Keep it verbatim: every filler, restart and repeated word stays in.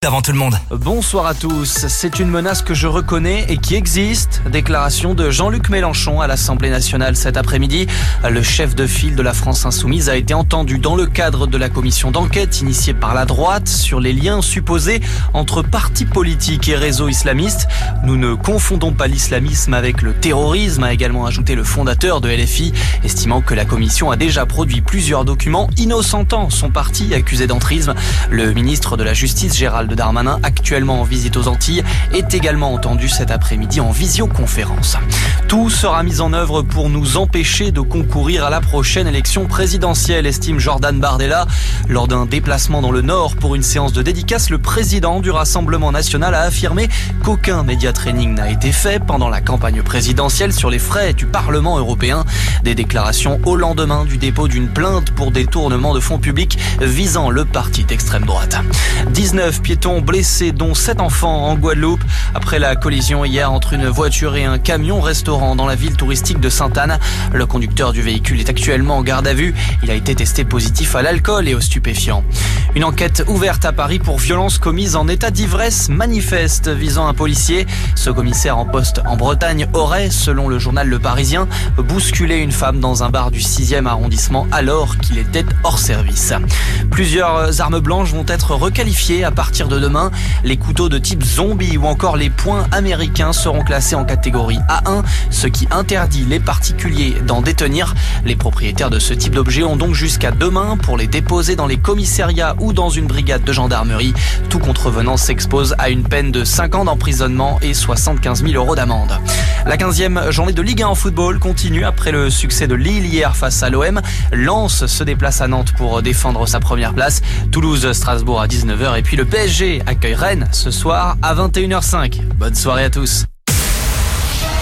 Avant tout le monde. Bonsoir à tous. C'est une menace que je reconnais et qui existe. Déclaration de Jean-Luc Mélenchon à l'Assemblée nationale cet après-midi. Le chef de file de la France insoumise a été entendu dans le cadre de la commission d'enquête initiée par la droite sur les liens supposés entre partis politiques et réseaux islamistes. Nous ne confondons pas l'islamisme avec le terrorisme, a également ajouté le fondateur de L F I, estimant que la commission a déjà produit plusieurs documents innocentant son parti accusé d'entrisme. Le ministre de la Justice, Gérald Darmanin, actuellement en visite aux Antilles, est également entendu cet après-midi en visioconférence. Tout sera mis en œuvre pour nous empêcher de concourir à la prochaine élection présidentielle, estime Jordan Bardella. Lors d'un déplacement dans le Nord pour une séance de dédicace, le président du Rassemblement national a affirmé qu'aucun média training n'a été fait pendant la campagne présidentielle sur les frais du Parlement européen. Des déclarations au lendemain du dépôt d'une plainte pour détournement de fonds publics visant le parti d'extrême droite. dix-neuf piétons blessés, dont sept enfants en Guadeloupe, après la collision hier entre une voiture et un camion-restaurant dans la ville touristique de Sainte-Anne. Le conducteur du véhicule est actuellement en garde à vue. Il a été testé positif à l'alcool et aux stupéfiants. Une enquête ouverte à Paris pour violences commises en état d'ivresse manifeste visant un policier. Ce commissaire en poste en Bretagne aurait, selon le journal Le Parisien, bousculé une femme dans un bar du sixième arrondissement alors qu'il était hors service. Plusieurs armes blanches vont être requalifiées à partir de demain. Les couteaux de type zombie ou encore les poings américains seront classés en catégorie A un, ce qui interdit les particuliers d'en détenir. Les propriétaires de ce type d'objets ont donc jusqu'à demain pour les déposer dans les commissariats ou dans une brigade de gendarmerie. Tout contrevenant s'expose à une peine de cinq ans d'emprisonnement et soixante-quinze mille euros d'amende. La quinzième journée de Ligue un en football continue après le succès de Lille hier face à l'O M. Lens se déplace à Nantes pour défendre sa première place. Toulouse-Strasbourg à dix-neuf heures et puis le P S G accueille Rennes ce soir à vingt et une heures cinq. Bonne soirée à tous.